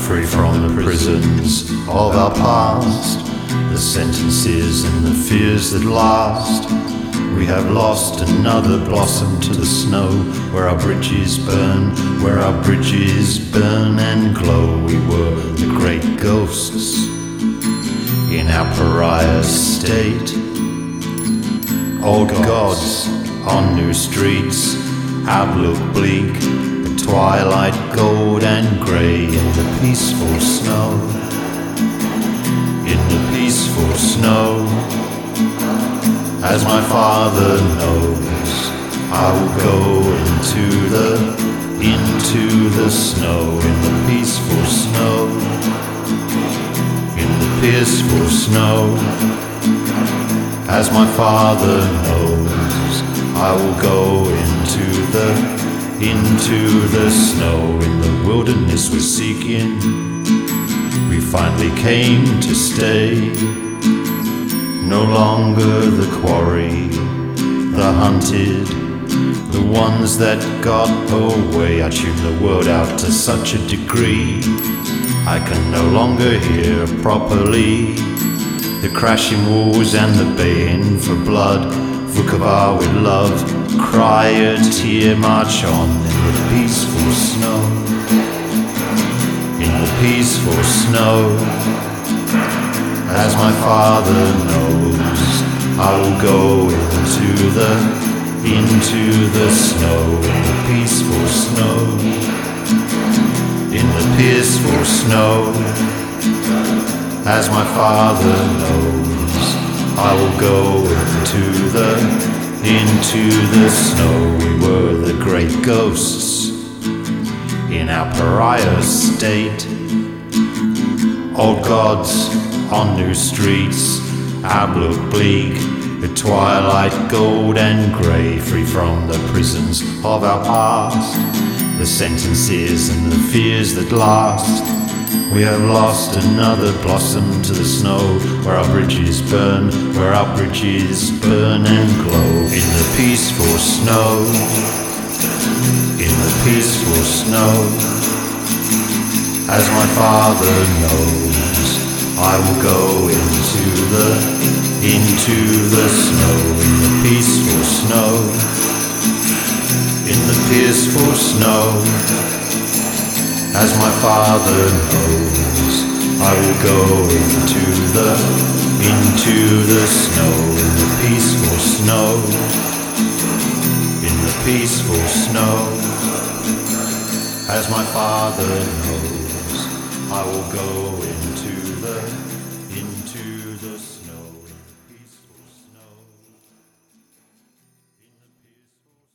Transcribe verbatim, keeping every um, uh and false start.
free from the prisons of our past, the sentences and the fears that last. We have lost another blossom to the snow, where our bridges burn, where our bridges burn and glow. We were the great ghosts in our pariah state, old gods on new streets, outlook bleak, the twilight gold and grey in the peaceful snow, in the peaceful snow. As my father knows, I will go into the, into the snow, in the peaceful snow, in the peaceful snow. As my father knows, I will go into the, into the snow. In the wilderness we're seeking, we finally came to stay. No longer the quarry, the hunted, the ones that got away. I tune the world out to such a degree, I can no longer hear properly the crashing walls and the baying for blood. Vukovar with love, cry a tear, march on in the peaceful snow, in the peaceful snow. As my father knows, I will go into the, into the snow, in the peaceful snow, in the peaceful snow. As my father knows, I will go into the, into the snow. We were the great ghosts in our pariah state, old gods on new streets, outlook bleak, the twilight gold and grey, free from the prisons of our past, the sentences and the fears that last. We have lost another blossom to the snow, where our bridges burn, where our bridges burn and glow. In the peaceful snow, in the peaceful snow. As my father knows, I will go into the, into the snow, in the peaceful snow, in the peaceful snow. As my father knows, I will go into the, into the snow, in the peaceful snow, in the peaceful snow. As my father knows, I will go